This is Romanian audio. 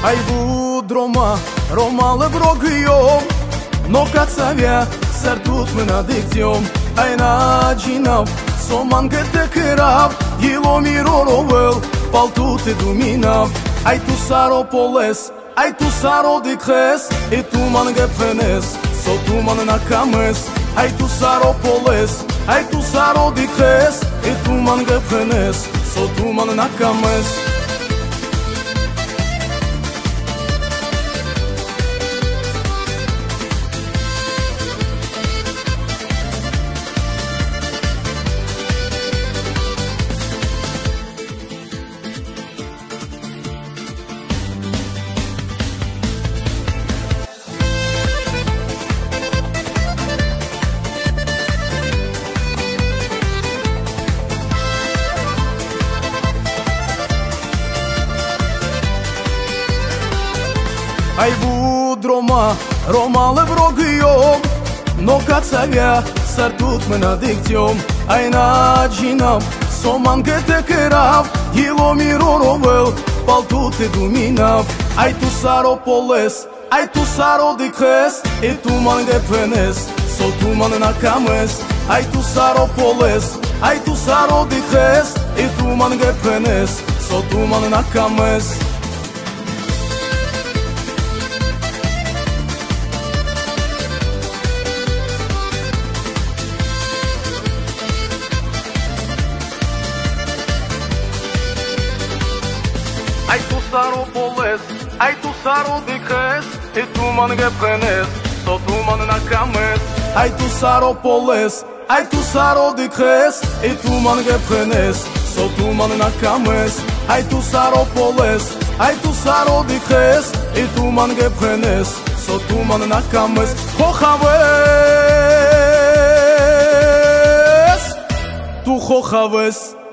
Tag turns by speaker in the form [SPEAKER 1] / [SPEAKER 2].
[SPEAKER 1] Ai bud Roma lë brogëjom No ka ca vja, sartut më na dikciom Ai na gjinav, so man këtë kërav Jilo miro rovëll, paltu të duminav Ai tu saro poles, ai tu saro dikhes E tu man gë pënes, so tu man na kamës Ai tu saro poles, ai tu saro dikhes E tu man gë pënes, so tu man na kamës Ai bud Roma lë brogëjom No ka ca vja, sartut më na dikciom Ai na gjinav, so man këtë kërav Jilo miro rovëll, paltu të duminav Ai tu saro poles, ai tu saro dikhes E tu man gë pënes, so tu man na kamës Ai tu saro poles, ai tu saro dikhes E tu man gë pënes, so tu man na kamës Ai tu saro poles, ai tu saro dikhes E tu man gë pënes, so tu man na kamës Ai tu saro poles, ai tu saro dikhes E tu man gë pënes, so tu man na kamës Ai tu saro poles, ai tu saro dikhes E tu man gë pënes, so tu man na kamës Xochavës, tu xochavës